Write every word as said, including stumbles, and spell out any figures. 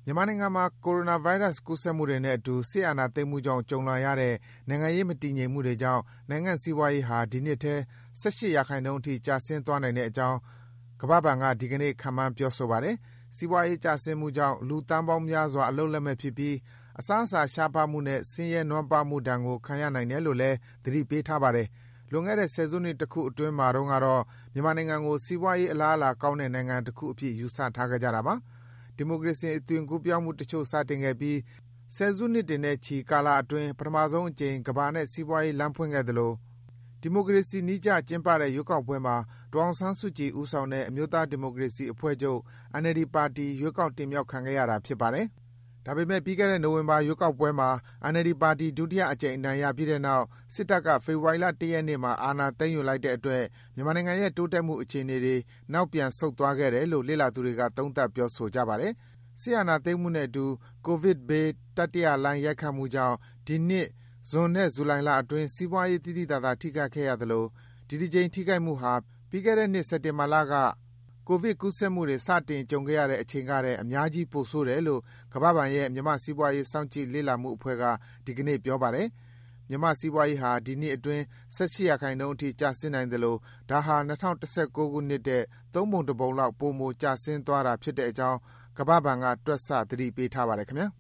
မြန်မာနိုင်ငံမှာကိုရိုနာဗိုင်းရပ်စ်ကူးစက်မှုတွေနဲ့အတူစစ်အာဏာသိမ်းမှုကြောင့်ကြုံလာရတဲ့နိုင်ငံရေးမတည်ငြိမ်မှုတွေကြောင့်နိုင်ငံ့စီးပွားရေးဟာဒီနှစ်ထဲ ၁၈ ရာခိုင်နှုန်းအထိကျဆင်းသွားနိုင်တဲ့အကြောင်းကမ္ဘာ့ဘဏ်ကဒီကနေ့ခန့်မှန်းပြောဆိုပါတယ်။စီးပွားရေးကျဆင်းမှုကြောင့်လူသန်းပေါင်းများစွာအလုပ်လက်မဲ့ဖြစ်ပြီးအစားအစာရှားပါးမှုနဲ့ဆင်းရဲနွမ်းပါးမှုဒဏ်ကိုခံရနိုင်တယ်လို့လည်းသတိပေးထားပါတယ်။လွန်ခဲ့တဲ့ဆယ်စုနှစ်တခုအတွင်းမှာတုန်းကတော့မြန်မာနိုင်ငံကိုစီးပွားရေးအလားအလာကောင်းတဲ့နိုင်ငံတခုအဖြစ်ယူဆထားခဲ့ကြတာပါ။ဒီမိုကရေစီအသွင်ကူးပြောင်းမှုတချို့စတင်ခဲ့ပြီးဆယ်စုနှစ်တွေနဲ့ချီကာလအတွင်းပထမဆုံးအကြိမ်ကမ္ဘာနဲ့စီးပွားရေးလမ်းဖွင့်ခဲ့သလိုဒီမိုကရေစီနည်းကျကျင်းပတဲ့ရွေးကောက်ပွဲမှာဒေါ်အောင်ဆန်းစုကြည်ဦးဆောင်တဲ့အမျိုးသားဒီမိုကရေစီအဖွဲ့ချုပ် အန် အယ်လ် ဒီ ပါတီရွေးကောက်တင်မြှောက်ခံခဲ့ရတာဖြစ်ပါတယ်။ဒါပေမဲ့ပြီးခဲ့တဲ့နိုဝင်ဘာရွေးကောက်ပွဲမှာ အန် အယ်လ် ဒီ ပါတီဒုတိယအကြိမ်အနိုင်ရပြီးတဲ့နောက်စစ်တပ်ကဖေဖော်ဝါရီလ၁ရက်နေ့မှာအာဏာသိမ်းယူလိုက်တဲ့အတွက်မြန်မာနိုင်ငံရဲ့တိုးတက်မှုအခြေအနေတွေနောက်ပြန်ဆုတ်သွားခဲ့တယ်လို့လေ့လာသူတွေကသုံးသပ်ပြောဆိုကြပါတယ်။စစ်အာဏာသိမ်းမှုနဲ့အတူကိုဗစ်ဘေးတတိယလှိုင်းရိုက်ခတ်မှုကြောင့်ဒီနှစ်ဇွန်နဲ့ဇူလိုင်လအတွင်းစီးပွားရေးသိသိသာသာထိခိုက်ခဲ့ရသလိုဒီတစ်ကြိမ်ထိခိုက်မှုဟာပြီးခဲ့တဲ့နှစ်စက်တင်ဘာလကကိုဗစ်ကူးစက်မှုတွေစတင်ကြုံခဲ့ရတဲ့အချိန်ကတည်းကအများကြီးပိုဆိုးတယ်လို့ကမ္ဘာ့ဘဏ်ရဲ့မြန်မာစီးပွားရေးစောင့်ကြည့်လေ့လာမှုအဖွဲ့ကဒီကနေ့ပြောပါတယ်။မြန်မာစီးပွားရေးဟာဒီနှစ်အတွင်း၁၈ရာခိုင်နှုန်းအထိကျဆင်းနိုင်သလိုဒါဟာ၂၀၁၉ခုနှစ်တဲ့သုံးပုံတစ်ပုံလောက်ပိုမိုကျဆင်းသွားတာဖြစ်တဲ့အကြောင်းကမ္ဘာ့ဘဏ်ကတွက်ဆသတိပေးထားပါတယ်ခင်ဗျာ။